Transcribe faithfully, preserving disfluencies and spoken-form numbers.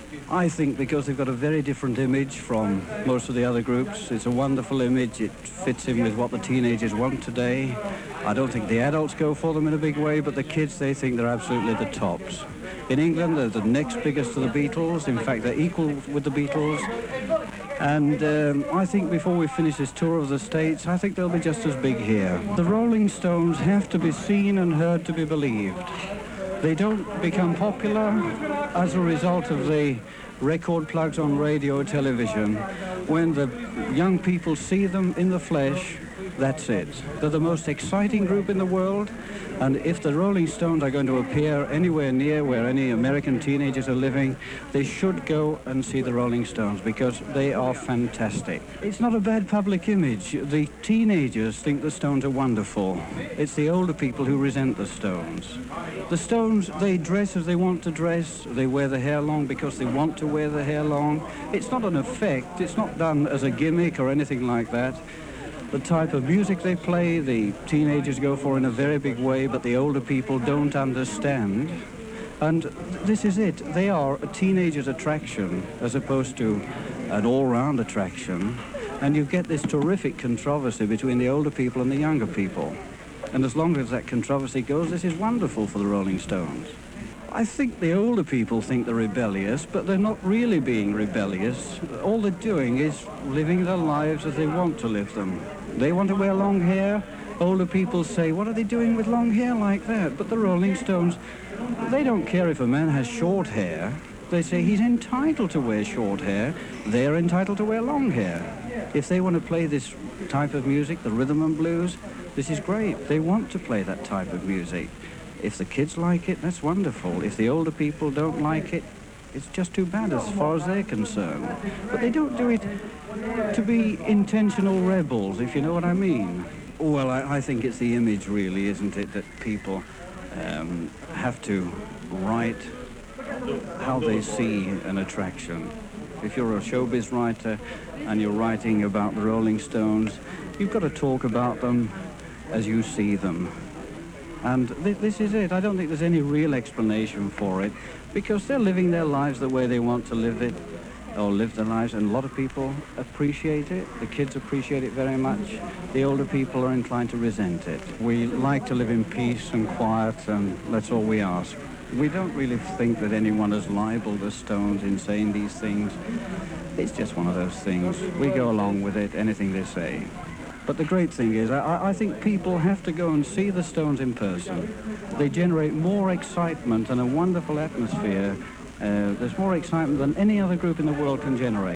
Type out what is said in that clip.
I think because they've got a very different image from most of the other groups. It's a wonderful image. It fits in with what the teenagers want today. I don't think the adults go for them in a big way, but the kids, they think they're absolutely the tops. In England, they're the next biggest to the Beatles. In fact, they're equal with the Beatles. And um, I think before we finish this tour of the States, I think they'll be just as big here. The Rolling Stones have to be seen and heard to be believed. They don't become popular as a result of the record plugs on radio or television. When the young people see them in the flesh, that's it. They're the most exciting group in the world, and if the Rolling Stones are going to appear anywhere near where any American teenagers are living, they should go and see the Rolling Stones because they are fantastic. It's not a bad public image. The teenagers think the Stones are wonderful. It's the older people who resent the Stones. The Stones, they dress as they want to dress. They wear the hair long because they want to wear the hair long. It's not an effect. It's not done as a gimmick or anything like that. The type of music they play, the teenagers go for in a very big way, but the older people don't understand. And this is it. They are a teenager's attraction as opposed to an all-round attraction. And you get this terrific controversy between the older people and the younger people. And as long as that controversy goes, this is wonderful for the Rolling Stones. I think the older people think they're rebellious, but they're not really being rebellious. All they're doing is living their lives as they want to live them. They want to wear long hair. Older people say, what are they doing with long hair like that? But the Rolling Stones, they don't care if a man has short hair. They say he's entitled to wear short hair. They're entitled to wear long hair. If they want to play this type of music, the rhythm and blues, this is great. They want to play that type of music. If the kids like it, that's wonderful. If the older people don't like it, it's just too bad as far as they're concerned. But they don't do it to be intentional rebels, if you know what I mean. Well, I, I think it's the image, really, isn't it, that people um, have to write how they see an attraction. If you're a showbiz writer and you're writing about the Rolling Stones, you've got to talk about them as you see them. And th this is it. I don't think there's any real explanation for it, because they're living their lives the way they want to live it, or live their lives, and a lot of people appreciate it. The kids appreciate it very much. The older people are inclined to resent it. We like to live in peace and quiet, and that's all we ask. We don't really think that anyone has libeled the Stones in saying these things. It's just one of those things. We go along with it, anything they say. But the great thing is, I, I think people have to go and see the Stones in person. They generate more excitement and a wonderful atmosphere. Uh, there's more excitement than any other group in the world can generate.